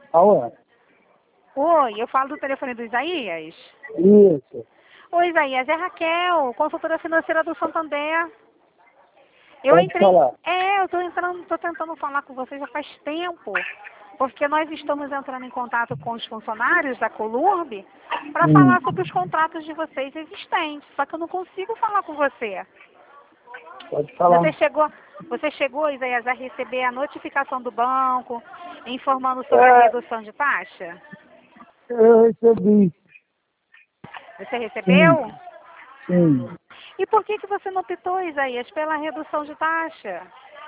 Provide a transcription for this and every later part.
Aonde? Oi, eu falo do telefone do Isaías. Isso. Oi, Isaías, é Raquel, consultora financeira do Santander. Eu Pode entrei. falar. Eu tô tentando falar com você já faz tempo. Porque nós estamos entrando em contato com os funcionários da Colurb para falar sobre os contratos de vocês existentes. Só que eu não consigo falar com você. Pode falar. Você chegou, Isaías, a receber a notificação do banco informando sobre a redução de taxa? Eu recebi. Você recebeu? Sim. E por que você não optou, Isaías, pela redução de taxa?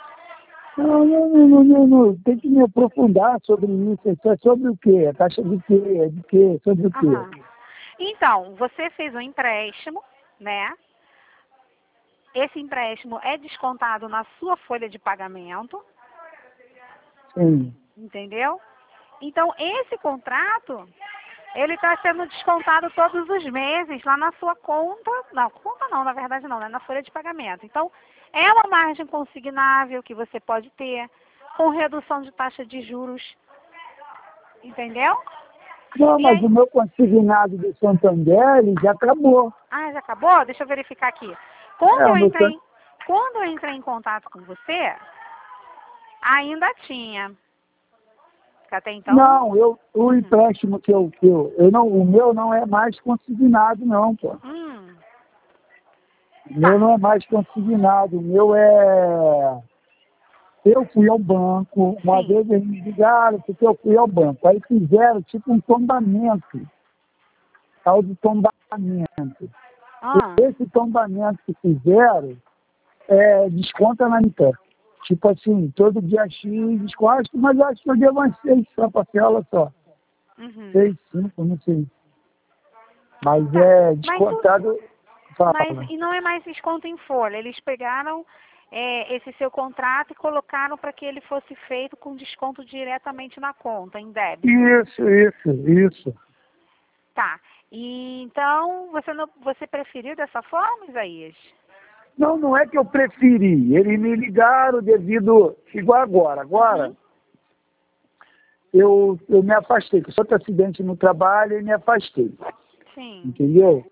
Não. Tem que me aprofundar sobre isso. Isso é sobre o quê? A taxa de quê? É de quê? Sobre o Aham. quê? Então, você fez um empréstimo, né? Esse empréstimo é descontado na sua folha de pagamento, Sim. entendeu? Então, esse contrato, ele está sendo descontado todos os meses lá na sua conta. Não, conta não, na verdade não, né? Na folha de pagamento. Então, é uma margem consignável que você pode ter com redução de taxa de juros, entendeu? Não, E mas aí, o meu consignado do Santander ele já acabou. já acabou? Deixa eu verificar aqui. É, o meu Quando eu entrei em contato com você, ainda tinha. Que até então. Não, o empréstimo que eu não, o meu não é mais consignado não, pô. O meu não é mais consignado, o meu é... Eu fui ao banco, uma vez eles me ligaram porque eu fui ao banco. Aí fizeram tipo um tombamento, tal de tombamento. Esse tombamento que fizeram, desconta na mitad. Tipo assim, todo dia X desconto, mas eu acho que eu devo umas 6 só parcela só. 6, 5, não sei. Mas é descontado. Mas e não é mais desconto em folha. Eles pegaram esse seu contrato e colocaram para que ele fosse feito com desconto diretamente na conta, em débito. Isso. Tá. E então, você preferiu dessa forma, Isaías? Não é que eu preferi. Eles me ligaram devido... Igual agora. Agora, eu me afastei. Eu sofri acidente no trabalho e me afastei. Sim. Entendeu?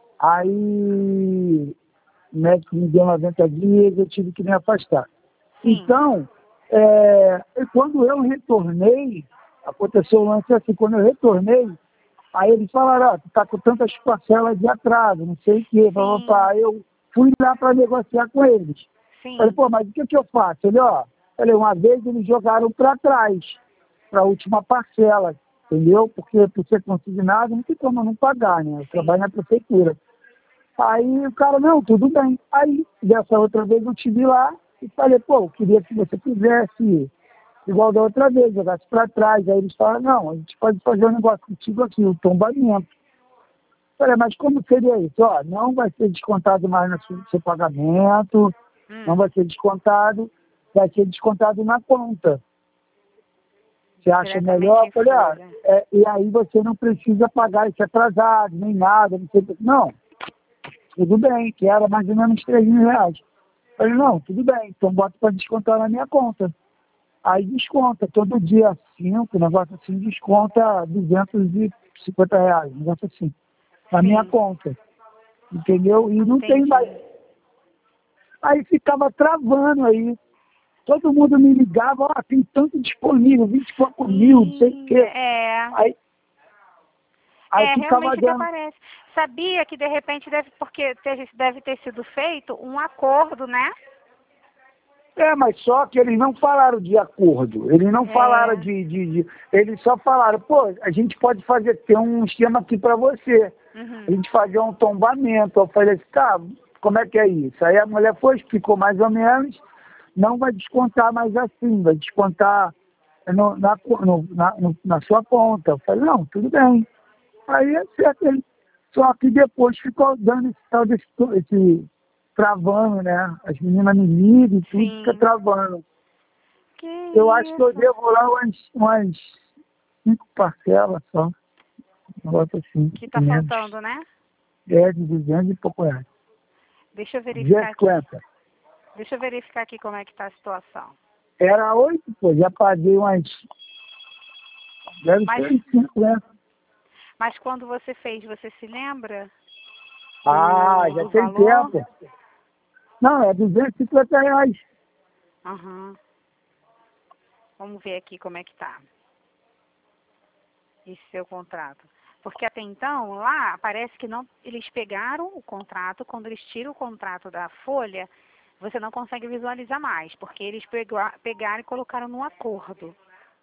Aí, o médico me deu 90 dias, eu tive que me afastar. Sim. Então, quando eu retornei, aconteceu um lance assim, quando eu retornei, aí eles falaram, tu tá com tantas parcelas de atraso, não sei o quê, papapá. Eu fui lá para negociar com eles. Sim. Falei, pô, mas o que eu faço? Falei, uma vez eles jogaram para trás, para a última parcela, entendeu? Porque por ser consignado, não tem como não pagar, né? Eu trabalho na prefeitura. Aí o cara, não, tudo bem. Aí, dessa outra vez eu estive lá e falei, pô, eu queria que você fizesse igual da outra vez, jogasse para trás. Aí eles falaram, não, a gente pode fazer um negócio contigo aqui, o tombamento. Falei, mas como seria isso? Ó, não vai ser descontado mais no seu pagamento, não vai ser descontado, vai ser descontado na conta. Você acha melhor? Falei, e aí você não precisa pagar esse atrasado, nem nada, não sei o que. Não, tudo bem, que era mais ou menos R$3.000. Falei, não, tudo bem, então bota para descontar na minha conta. Aí desconta, todo dia 5, negócio assim, desconta R$250, negócio assim, na minha conta. Entendeu? E não tem mais. Aí ficava travando aí. Todo mundo me ligava, tem tanto disponível, 20 e pouco mil, não sei o quê. Aí ficava realmente dando. aparece. Sabia que de repente deve ter sido feito um acordo, né? Mas só que eles não falaram de acordo, eles não falaram de... Eles só falaram, pô, a gente pode ter um esquema aqui para você. A gente fazer um tombamento. Eu falei assim, tá, como é que é isso? Aí a mulher explicou mais ou menos, não vai descontar mais assim, vai descontar na sua conta. Eu falei, não, tudo bem. Aí é certo, só que depois ficou dando esse tal esse travando, né? As meninas me ligam e tudo fica travando. Eu acho que eu devo lá umas 5 parcelas só. Um negócio assim. Que tá faltando, né? De 200 e pouco reais. Deixa eu verificar aqui. 250. Deixa eu verificar aqui como é que tá a situação. Era 8, pô, já paguei umas Deve Mas, ser uns 50. mas quando você fez, você se lembra Ah, já do tem valor? tempo. Não, é R$ 250. Aham. Vamos ver aqui como é que tá esse seu contrato. Porque até então, lá, parece que não, eles pegaram o contrato, quando eles tiram o contrato da folha, você não consegue visualizar mais, porque eles pegaram e colocaram num acordo.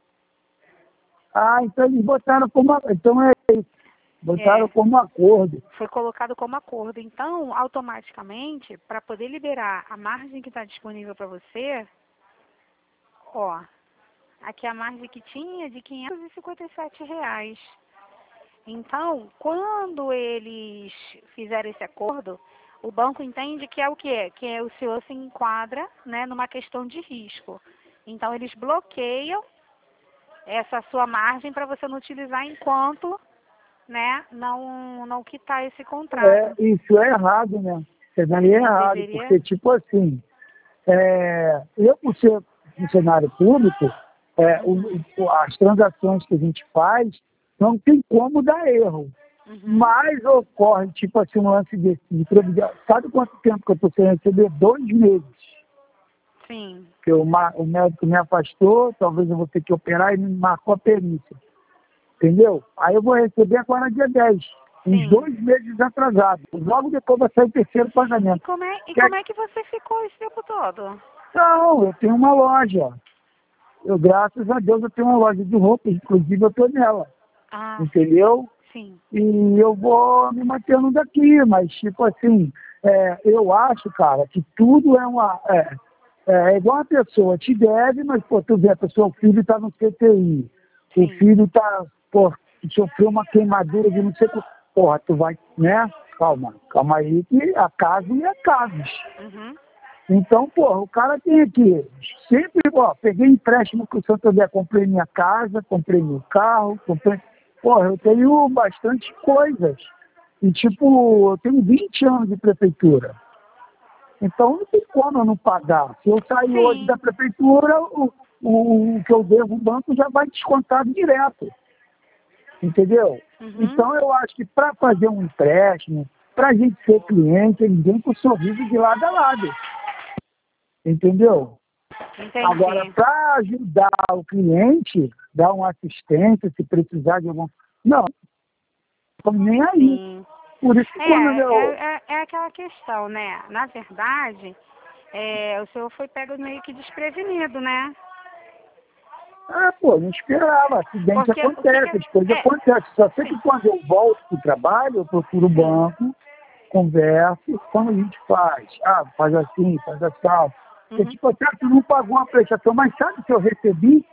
Ah, então eles botaram como... Então é isso. Botaram É, como acordo. foi colocado como acordo. Então, automaticamente, para poder liberar a margem que está disponível para você, ó, aqui a margem que tinha é de R$ 557. Então, quando eles fizeram esse acordo, o banco entende que é o quê? Que o senhor se enquadra, né, numa questão de risco. Então, eles bloqueiam essa sua margem para você não utilizar enquanto, né, não quitar esse contrato. Isso é errado, né? Isso daí é errado, Deveria... porque, tipo assim, eu, por ser funcionário público, as transações que a gente faz, não tem como dar erro. Uhum, Mas ocorre, tipo assim, um lance de previsão. Sabe quanto tempo que eu estou sem receber? 2 meses. sim, Que o médico me afastou, talvez eu vou ter que operar e me marcou a perícia. Entendeu? Aí eu vou receber agora dia 10. Uns sim. 2 meses atrasados. Logo depois vai sair o terceiro E pagamento. como é que você ficou esse tempo todo? Não, eu tenho uma loja. Graças a Deus, eu tenho uma loja de roupa, inclusive eu estou nela. Ah, Entendeu? sim, E eu vou me mantendo daqui, mas tipo assim, eu acho, cara, que tudo é uma. É igual a pessoa te deve, mas pô, tu vê, a pessoa, o filho está no CTI, o sim. filho está, pô, sofreu uma queimadura de não sei o que. Porra, tu vai, né? Calma aí, que a casa e a casos. Uhum, Então, porra, o cara tem que sempre, ó, peguei empréstimo com o Santander, comprei minha casa, comprei meu carro, porra, eu tenho bastante coisas. E tipo, eu tenho 20 anos de prefeitura. Então não tem como eu não pagar. Se eu sair hoje da sim. prefeitura, o que eu devo no banco já vai descontado direto. Entendeu? Uhum, Então eu acho que para fazer um empréstimo, para a gente ser cliente, ninguém com sorriso de lado a lado. Entendeu? Agora, entendi. para ajudar o cliente, dar uma assistência, se precisar de alguma... Não, estou nem aí. Sim. Por isso que quando eu... É aquela questão, né? Na verdade, o senhor foi pego meio que desprevenido, né? Pô, não esperava. Acidente Porque o que acontece, as coisas é, acontecem. Só sei que sim, quando eu volto para o trabalho, eu procuro o sim. banco, converso, como a gente faz? Faz assim, faz assim. Porque, Uhum. tipo, até tu não pagou a prestação, mas sabe que eu recebi?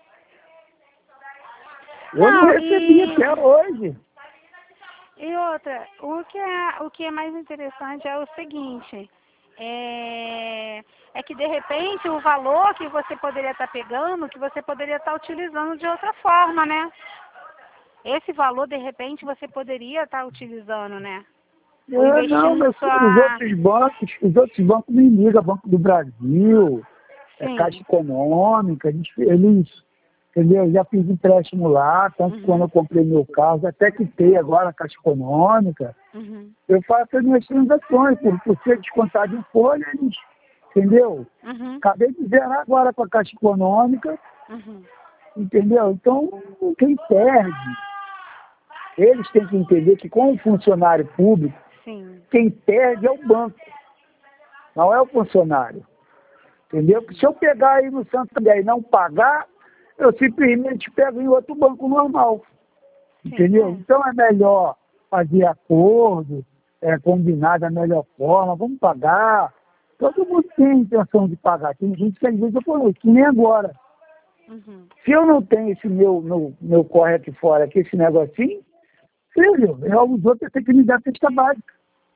Eu não Não, recebi até hoje. e outra, o que é mais interessante é o seguinte, é que de repente o valor que você poderia estar pegando, que você poderia estar utilizando de outra forma, né? Esse valor, de repente, você poderia estar utilizando, né? Ou Não, investindo na mas os sua... outros bancos me ligam, Banco do Brasil, Caixa Sim. Econômica, eles, entendeu? Já fiz empréstimo lá, tanto que quando eu Uhum. comprei meu carro, até quitei agora a Caixa Econômica. Uhum. Eu faço as minhas transações, por ser descontado em folha, eles, entendeu? Uhum. Acabei de zerar agora com a Caixa Econômica, Uhum. entendeu? Então, quem perde, eles têm que entender que como funcionário público, Sim. quem perde é o banco, não é o funcionário. Entendeu? Porque se eu pegar aí no Santander e não pagar, eu simplesmente pego em outro banco normal. Sim, Entendeu? Então é melhor fazer acordo, combinar da melhor forma, vamos pagar. Todo mundo tem a intenção de pagar. Tem gente que às vezes eu falo, que nem agora. Uhum. Se eu não tenho esse meu corre aqui fora, aqui, esse negocinho, filho, os outros têm que me dar cesta básica.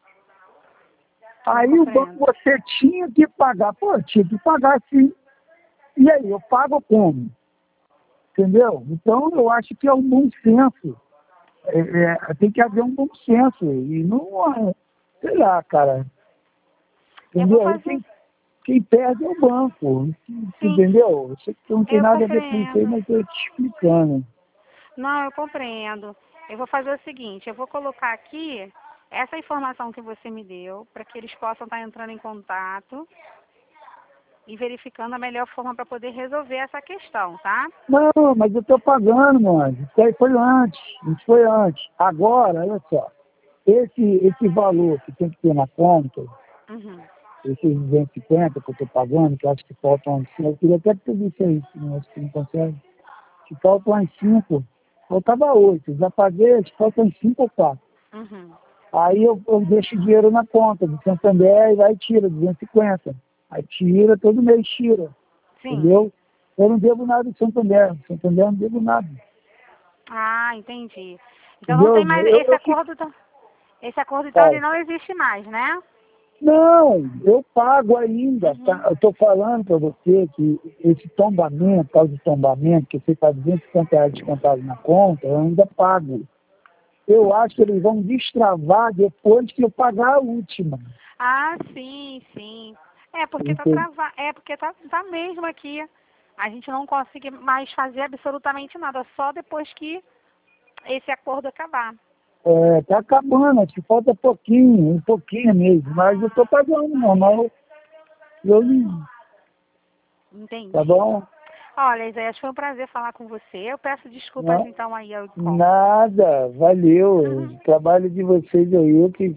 Eu Aí o banco compreendo. você tinha que pagar. Pô, tinha que pagar sim. E aí, eu pago como? Entendeu? Então, eu acho que é um bom senso. Tem que haver um bom senso. E não, sei lá, cara. Eu vou Entendeu? E fazer... quem perde é o banco. Sim, Entendeu? Eu sei que não tem eu nada a ver com isso aí, compreendo. mas estou te explicando. Não, eu compreendo. Eu vou fazer o seguinte, eu vou colocar aqui essa informação que você me deu, para que eles possam estar entrando em contato e verificando a melhor forma para poder resolver essa questão, tá? Não, mas eu estou pagando, mano. Isso aí foi antes. Isso foi antes. Agora, olha só. Esse valor que tem que ter na conta, Uhum. esses 250 que eu estou pagando, que eu acho que faltam uns 5, eu queria até pedir isso aí, acho que não consegue. Que faltam uns 5, faltava 8, já paguei, acho que faltam 5 ou 4. Uhum. Aí eu deixo o dinheiro na conta do Santander e vai e tira 250. Aí tira, todo mês tira, Sim. entendeu? Eu não devo nada do Santander eu não devo nada. Ah, entendi. Então não Entendeu? tem mais esse acordo, esse acordo então ele não existe mais, né? Não, eu pago ainda. Uhum. Tá? Eu estou falando para você que esse tombamento, tal de tombamento, que você está R$ 250 descontado na conta, eu ainda pago. Eu acho que eles vão destravar depois que eu pagar a última. Ah, sim, sim. É porque tá Entendeu? travado, é porque tá mesmo aqui. A gente não consegue mais fazer absolutamente nada, só depois que esse acordo acabar. Tá acabando, acho que falta pouquinho, um pouquinho mesmo, mas eu estou pagando normal. Eu não. Tá Entendi. bom? Olha, Isaías, foi um prazer falar com você. Eu peço desculpas Não, então aí ao incômodo. nada, valeu. O trabalho de vocês aí,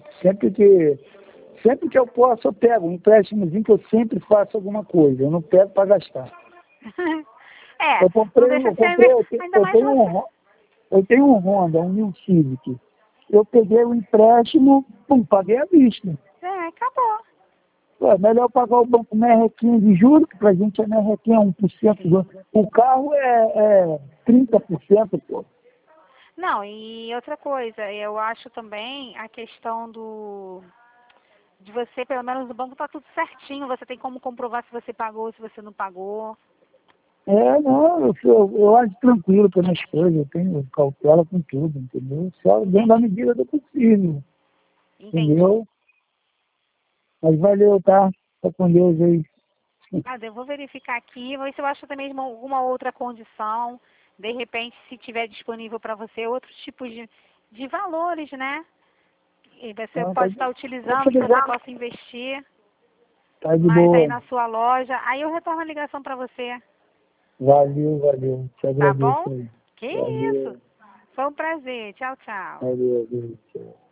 sempre que eu posso, eu pego um empréstimozinho que eu sempre faço alguma coisa. Eu não pego para gastar. É, Eu não comprei, deixa eu de ser, comprei, ainda mais você. eu tenho um Honda, um New Civic. Eu peguei o empréstimo, pum, paguei à vista. É, acabou. Ué, melhor pagar o banco merrequinho de juros, que pra gente é merrequinho, 1%. Sim. O carro é 30%, pô. Não, e outra coisa, eu acho também a questão de você, pelo menos no banco tá tudo certinho, você tem como comprovar se você pagou, se você não pagou. Não, eu acho tranquilo para minhas coisas, eu tenho cautela com tudo, entendeu? Só dentro da Entendi. medida do possível, Entendi. entendeu? Mas valeu, tá? Tá com Deus aí. Nada, eu vou verificar aqui, vou ver se eu acho até mesmo alguma outra condição, de repente, se tiver disponível para você outros tipos de valores, né? E você Então, pode estar utilizando, deixa eu que você ligar. possa investir Tá de mais aí boa. na sua loja. Aí eu retorno a ligação para você, Valeu. Te tá agradeço bom? aí. Que isso! Valeu, Foi um prazer. Tchau, tchau. valeu. Tchau.